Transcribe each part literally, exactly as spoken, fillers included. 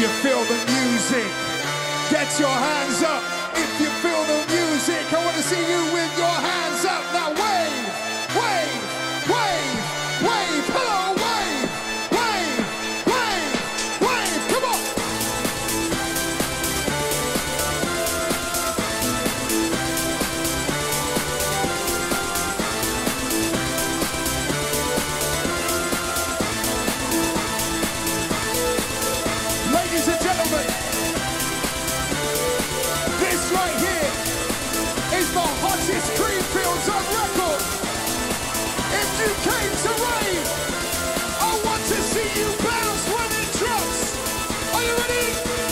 you feel the music, get your hands up. If you feel the music, I want to see you with your hands up. Now wave, wave, wave, wave. Hello, wave, wave, wave, wave. Come on. Ladies and gentlemen, this right here is the hottest Creamfields on record. If you came to rave, I want to see you bounce when it drops. Are you ready?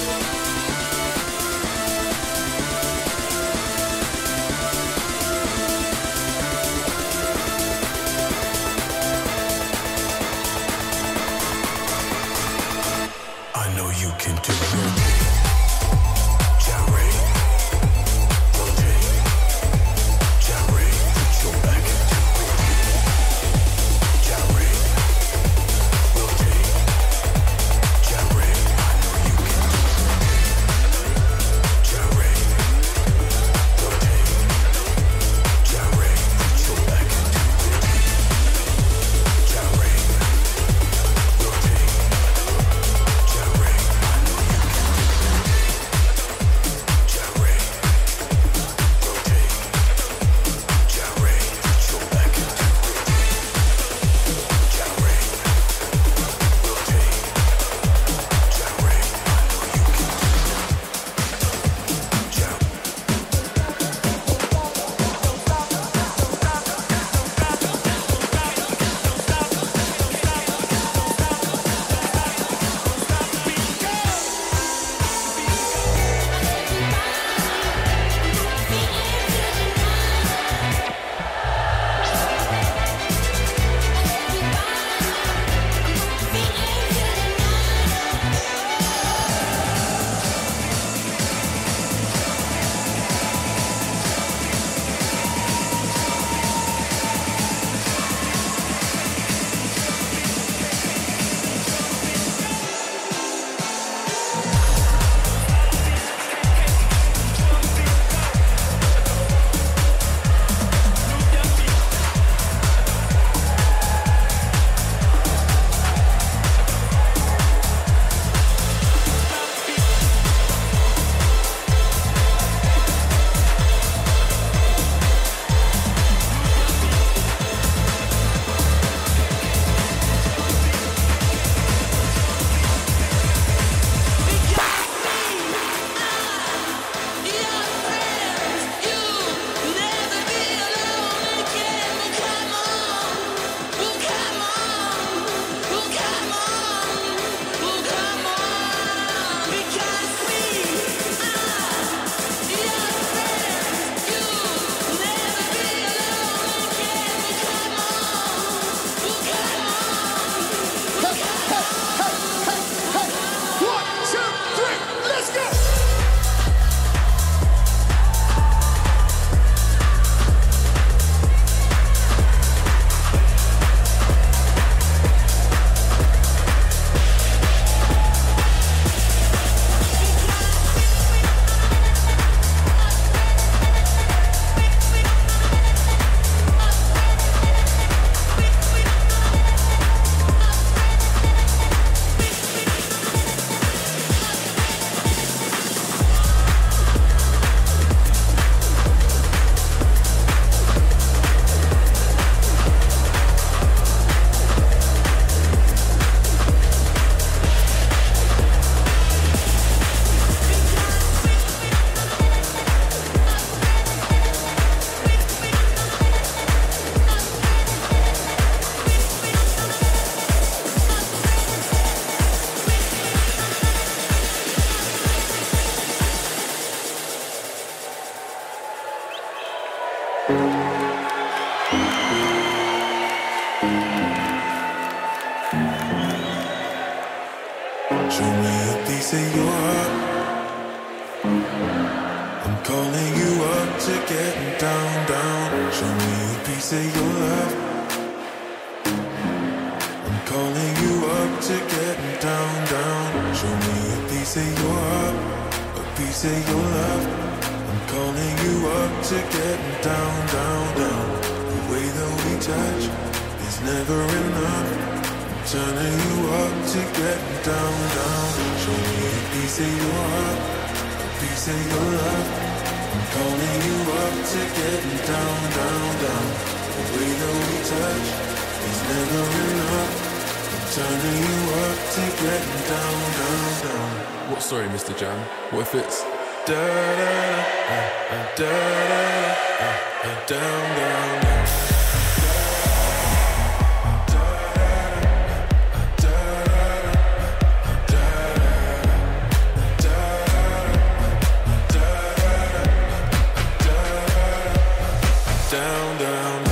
I know you can do it. Gyrate, rotate, gyrate, put your back into it. Gyrate, rotate, gyrate. I know you can do it. Gyrate, rotate, gyrate, put your back into it. Gyrate, rotate, gyrate. I know you can do it. Gyrate, rotate, gyrate, put your back into it. Gyrate, rotate, gyrate. I know you can do it. Gyrate. One, two, three, let's go! Show me a piece of your heart. I'm calling you up to getting down, down. Show me a piece of your love. I'm calling you up to getting down, down. Show me a piece piece of your heart, a piece of your love. I'm calling you up to getting down, down, down. The way that we touch is never enough. I'm turning you up to getting down, down. Show me a piece of your heart, a piece of your love. I'm calling you up to getting down, down, down. The way that we touch is never enough. I'm turning you up to getting down, down, down. What, sorry, Mister Jam? What if it's da da da da da da down, down, down. Down, down, down.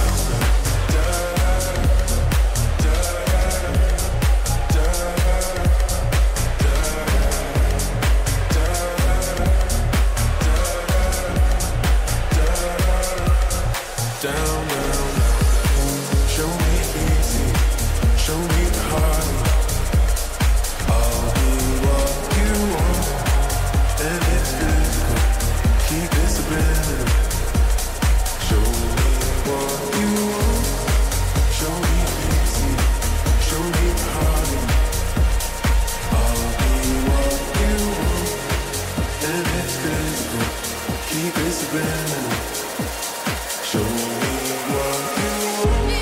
Down, down, show me easy, show me hard. I'll do what you want, and it's physical. Keep it subliminal. Show me what you want, show me easy, show me hard. I'll do what you want, and it's physical. Keep it subliminal. Show me what you want.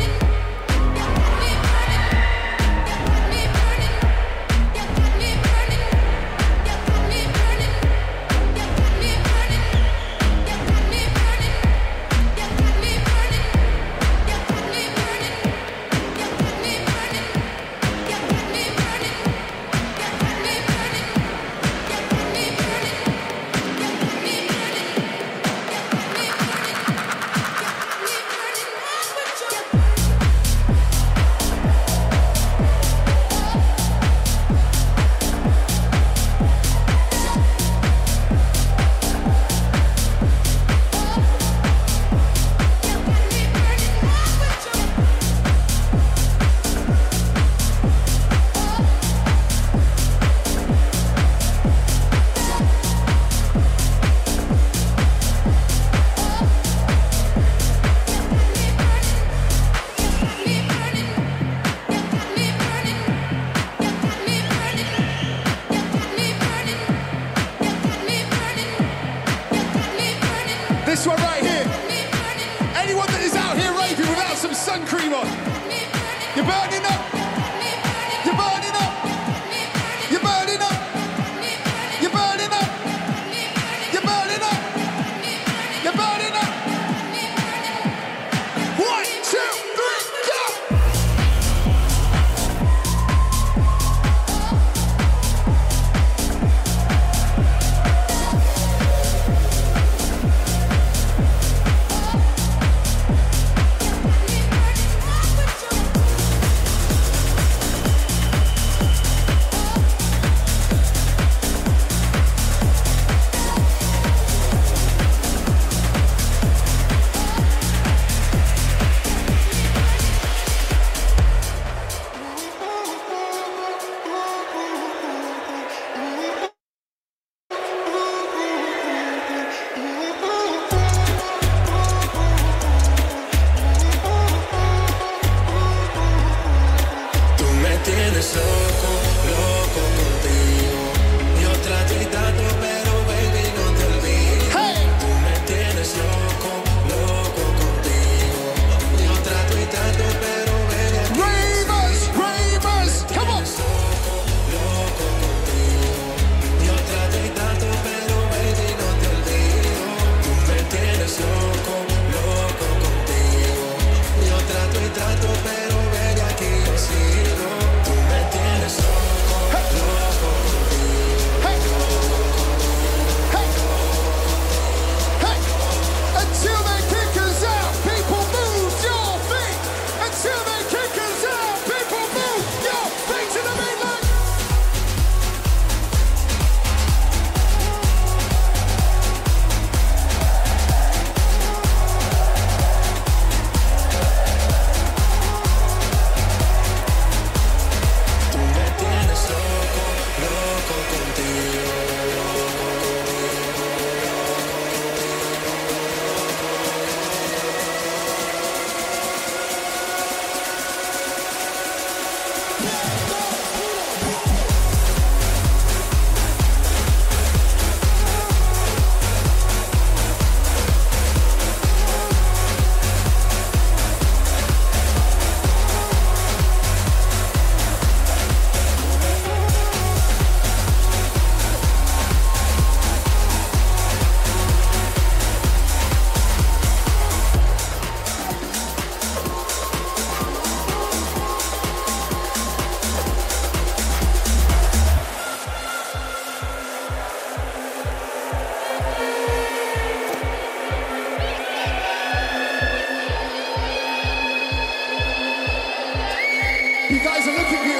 This one right here. Anyone that is out here raving without some sun cream on, you're burning up. You're burning up. You're burning up. You're burning up. You're burning up. You're burning up. One, two, three, go!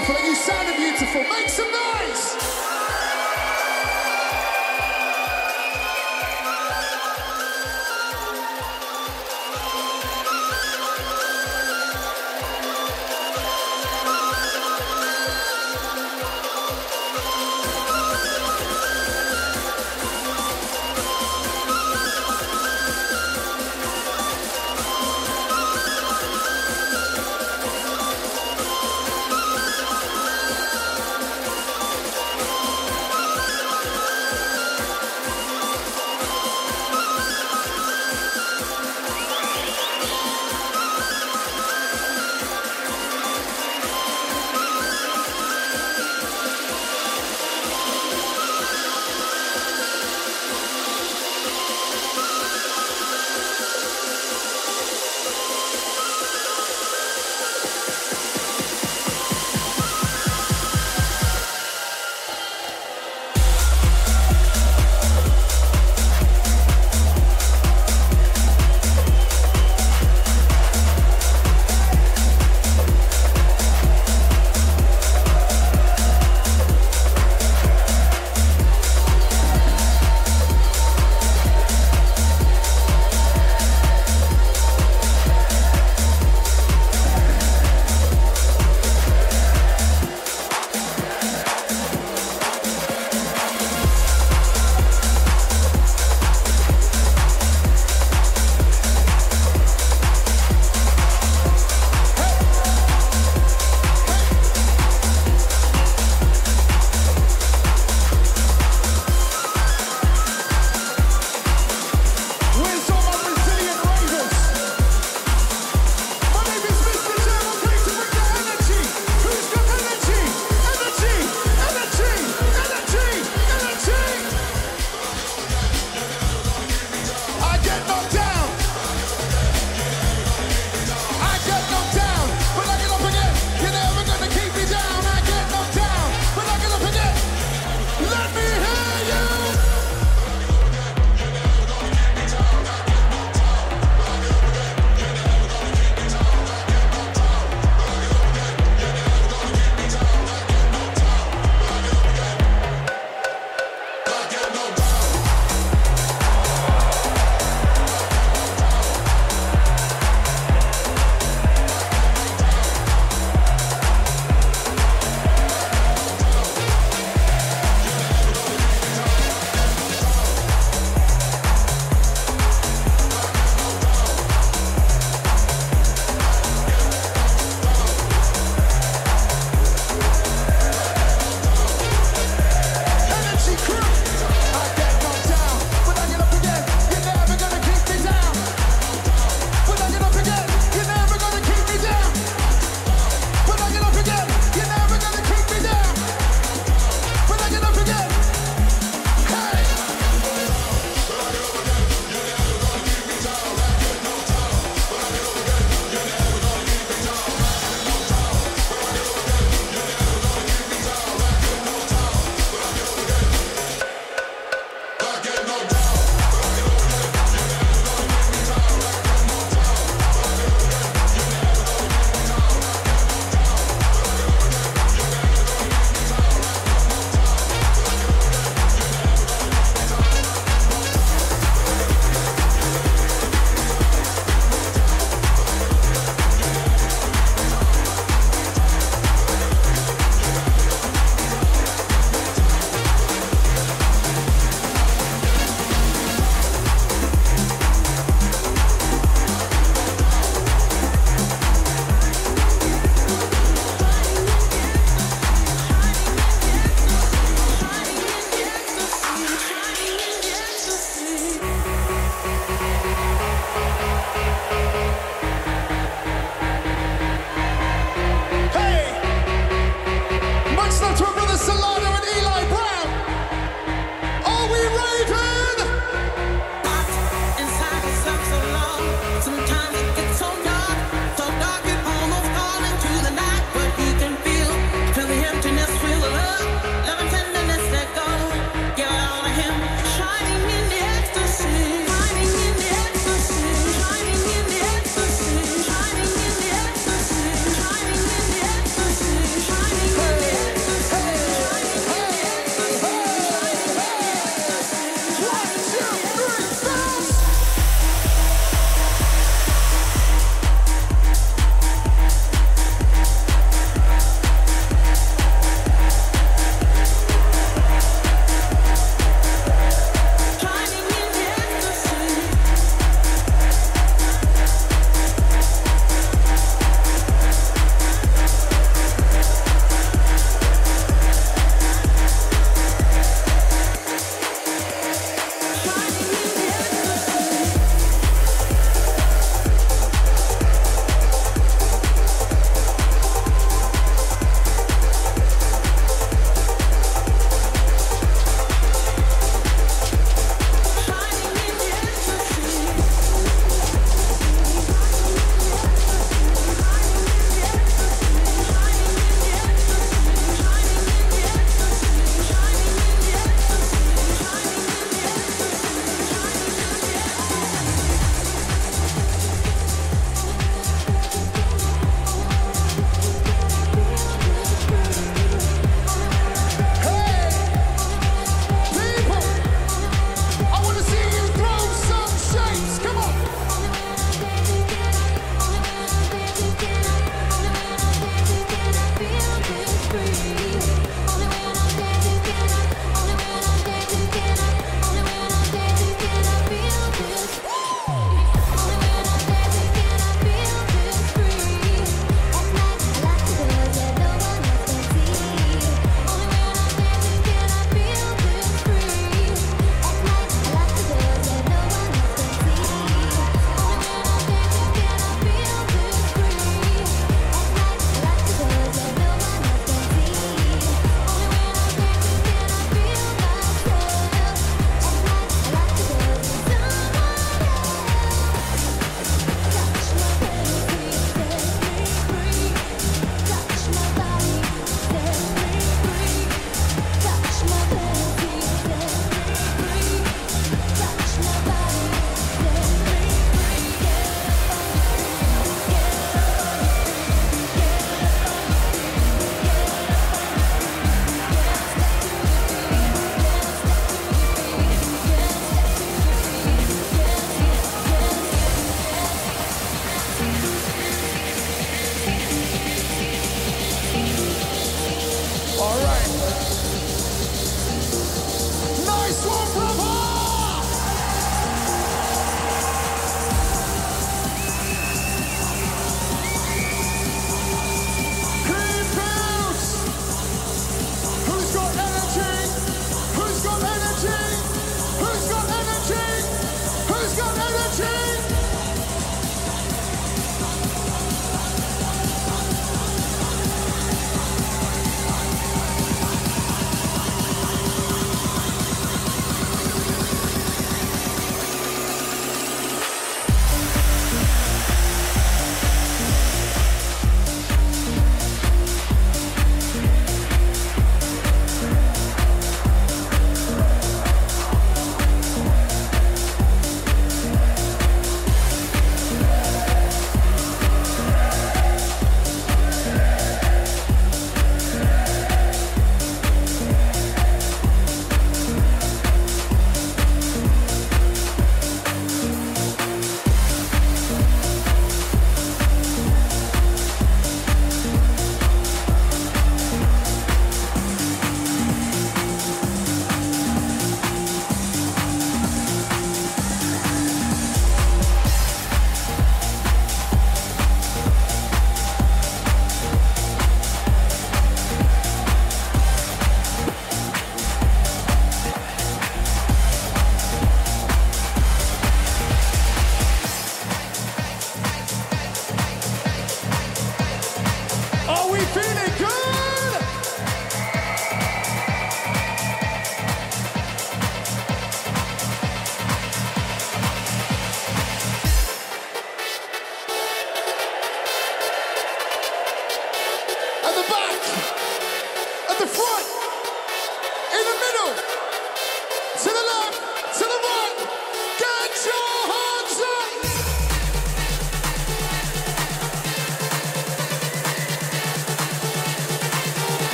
beautiful and you sounded beautiful. Make some noise!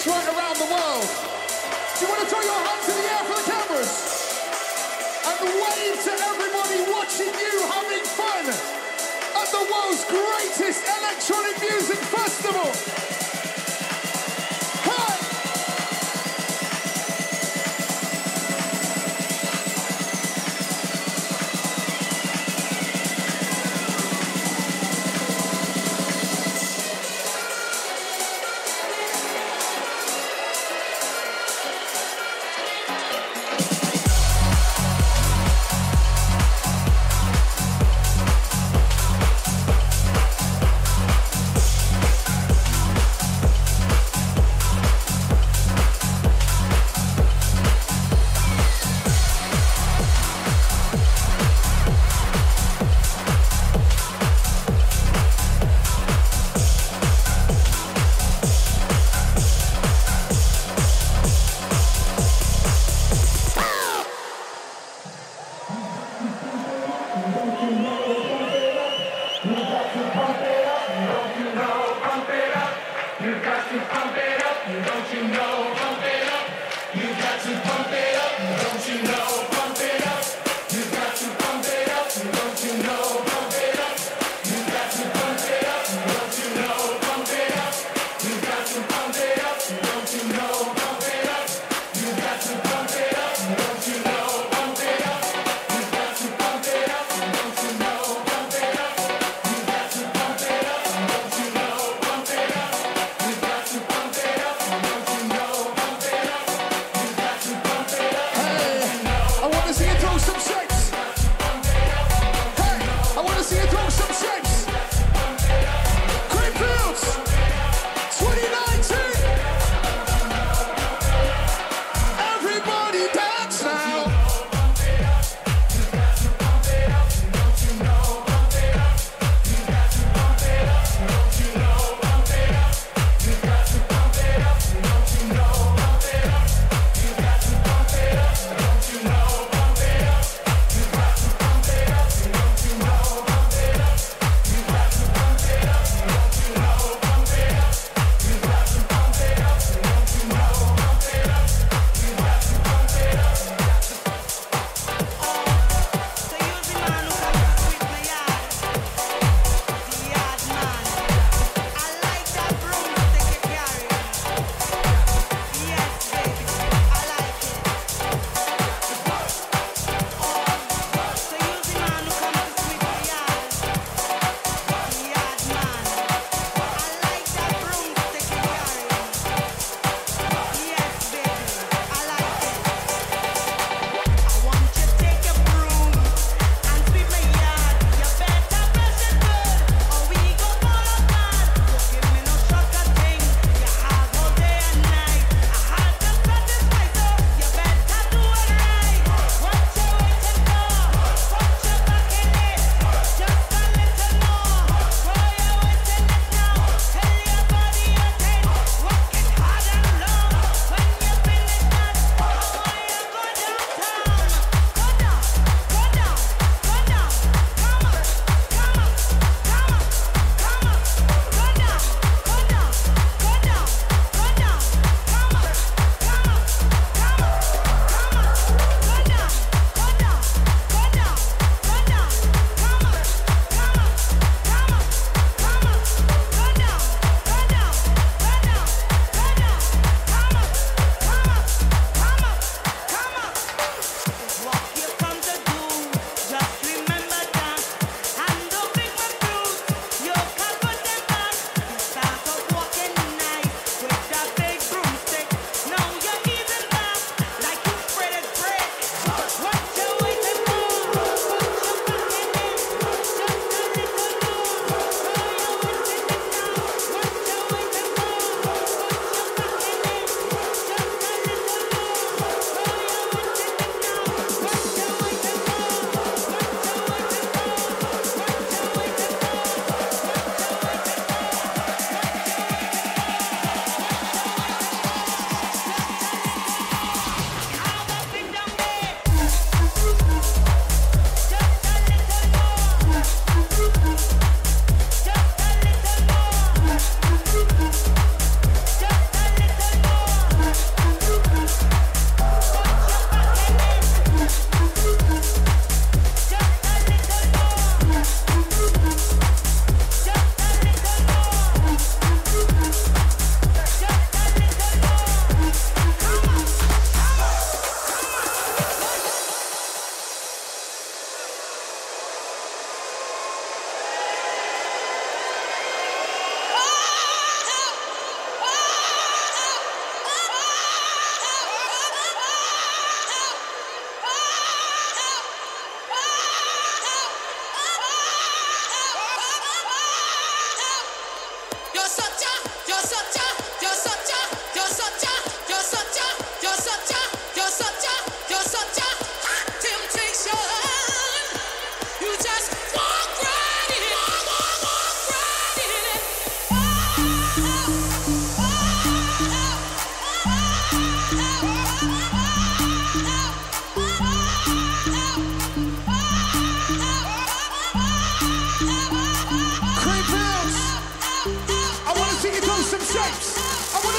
states right around the world. Do you want to throw your hands in the air for the cameras? And wave to everybody watching you having fun at the world's greatest electronic music festival. Hey!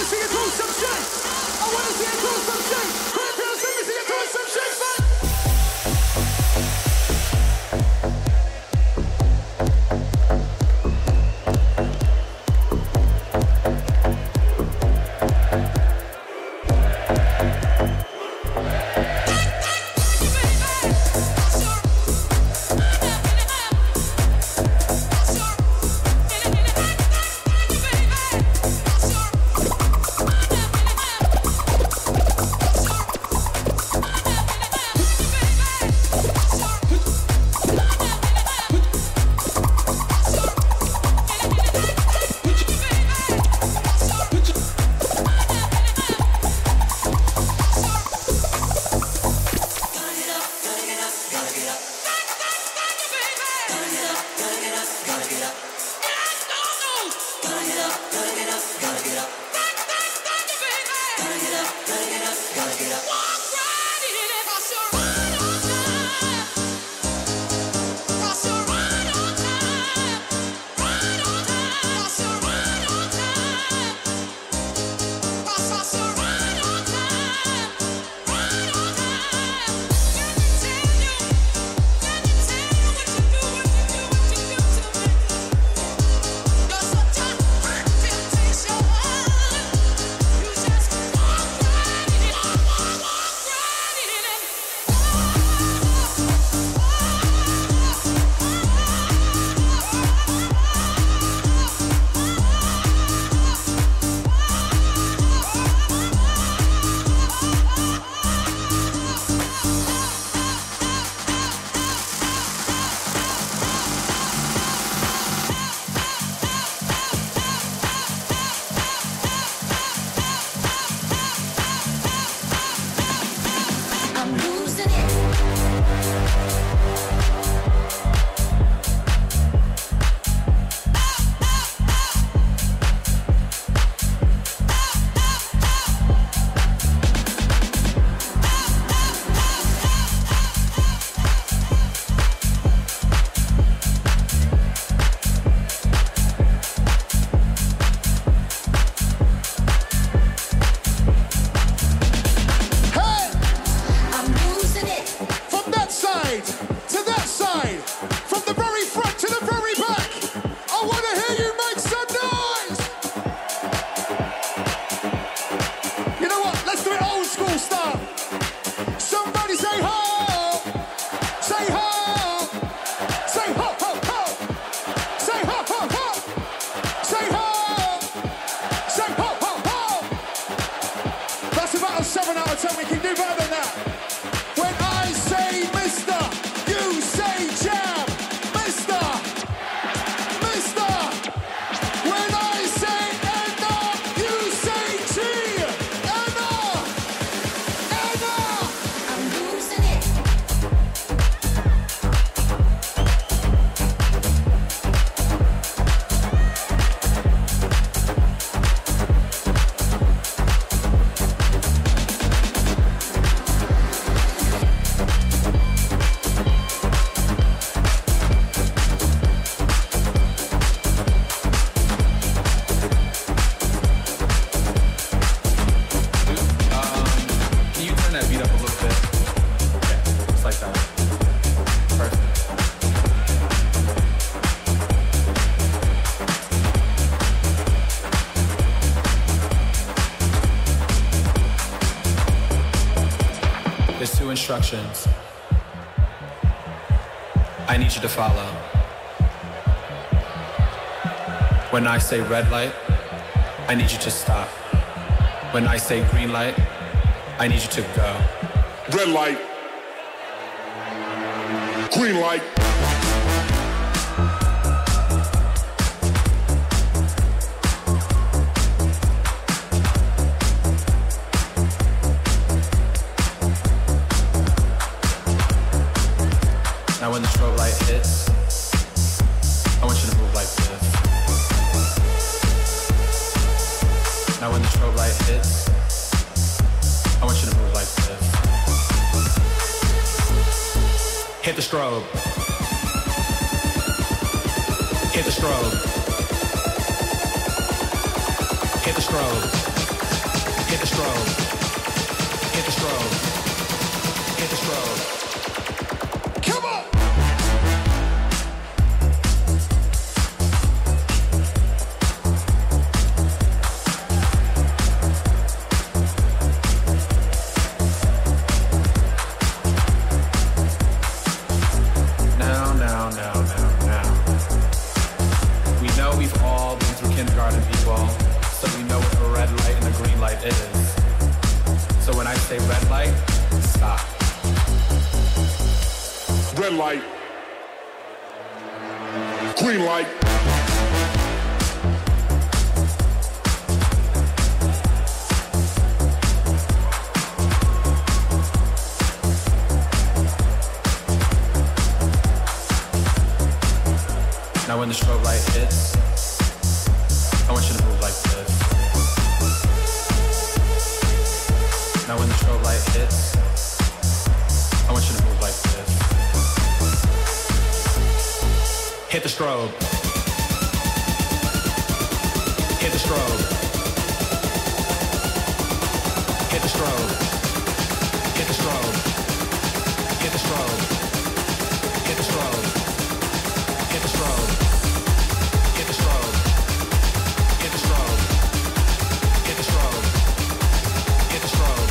see you do some shit. I wanna see you do some shit. Corinthians, let me see you do some shit, man. Instructions I need you to follow. When I say red light, I need you to stop. When I say green light, I need you to go. Red light. Green light. Now when the strobe light hits, I want you to move like this. Now when the strobe light hits, I want you to move like this. Hit the strobe. Hit the strobe. Hit the strobe. the strobe. Hit the strobe. Hit the strobe. Come on! Now, now, now, now, now. We know we've all been through kindergarten, people, so we know what a red light and a green light is. So when I say red light, stop. Red light. Green light. Now when the strobe light hits, I want you to move like this. Now when the strobe light hits, I want you to move like this. Hit the strobe. Hit the strobe. Hit the strobe. Hit the strobe. Hit the strobe. Hit the strobe. Hit the strobe. Hit the strobe. Hit the strobe. Hit the strobe. Hit the strobe.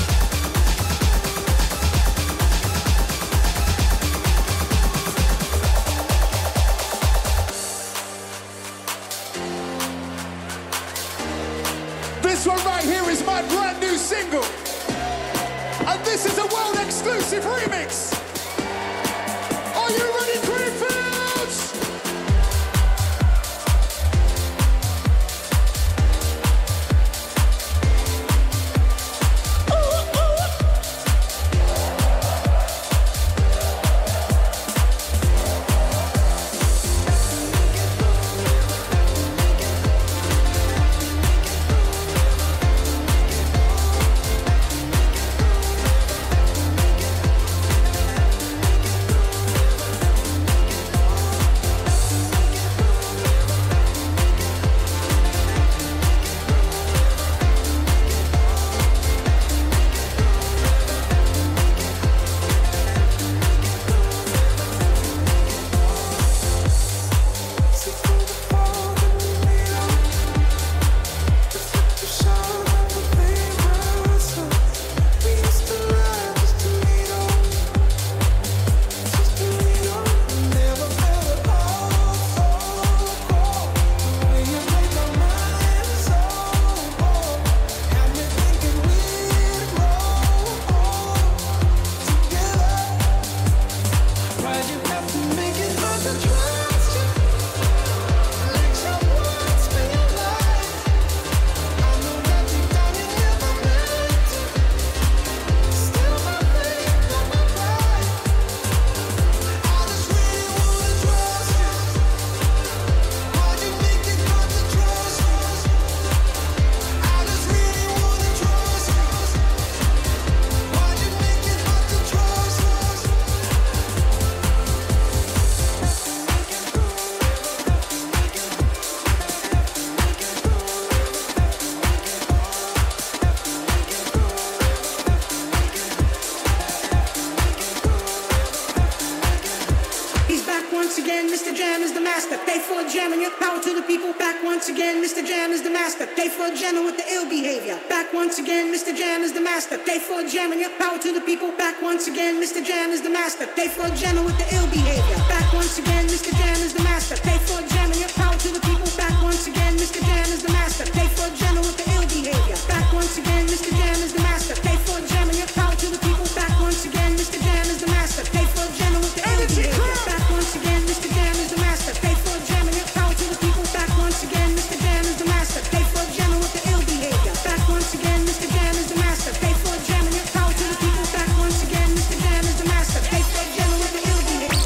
This one right here is my brand new single. And this is a world exclusive remix. Are you ready, Greenfields? Once again, Mister Jam is the master. Play for jamming your power to the people. Back once again, Mister Jam is the master. Play for jamming with the ill behavior. Back once again, Mister Jam is the master. Play for jamming your power to the people. Back once again, Mister Jam is the master. Play for jamming with the ill behavior. Back once again, Mister Jam is the master. Play for jamming your power to the people. Back once again, Mister Jam is the master. Play for jamming with the ill behavior. Back once again, Mister Jam is the master. Play for jamming your power to the people. Back once again, Mister Jam is the master. Play for jamming with the ill behavior. Back once again, Mister Jam is the master. Play for jamming your power to the people. Back once again, Mister Jam is the master. Play for jamming with the ill behavior.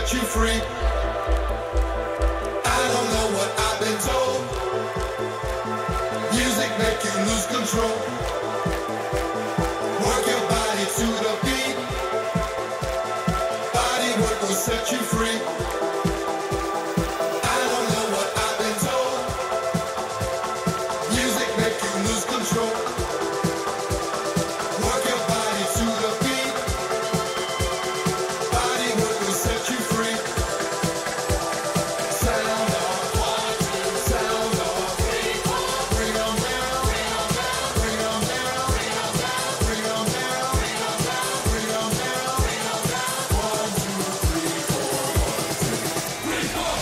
set you free. I don't know what I've been told. Music make you lose control. Work your body to the beat. Body work will set you free. I don't know what I've been told. Music make you lose control. Work your body to the beat. Body work will set you free. Sound off, one, two, sound off, three, four. Bring 'em down, bring 'em down, bring 'em down, bring 'em down, bring 'em down, bring 'em down, bring 'em down, bring 'em down. One, two, three, four. One, two, three, four.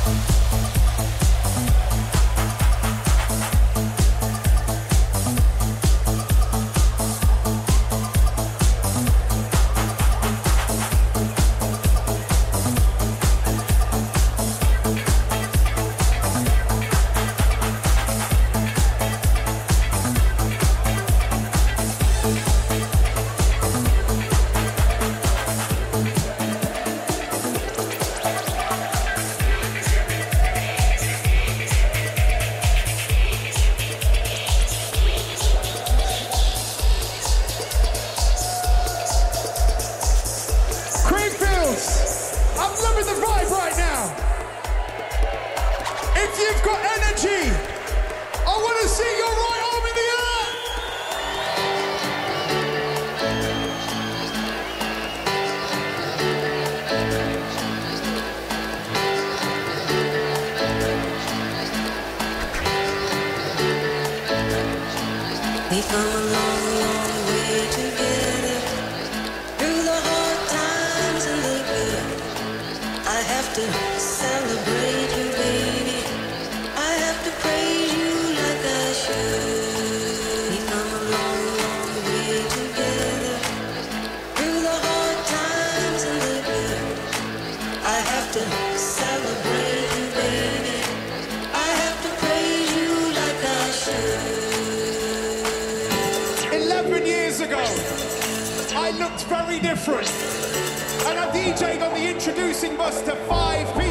Creamfields, I'm loving the vibe right now. If you've got energy, I want to see your right arm in the air. We've come a long, long way together. Through the hard times and the good. I have to celebrate you, baby. I have to praise you like I should. We've come a long, long way together. Through the hard times and the good. I have to celebrate you, baby. I have to praise you like I should. Eleven years ago, I looked very different. And I DJ'd on the introducing bus to five people.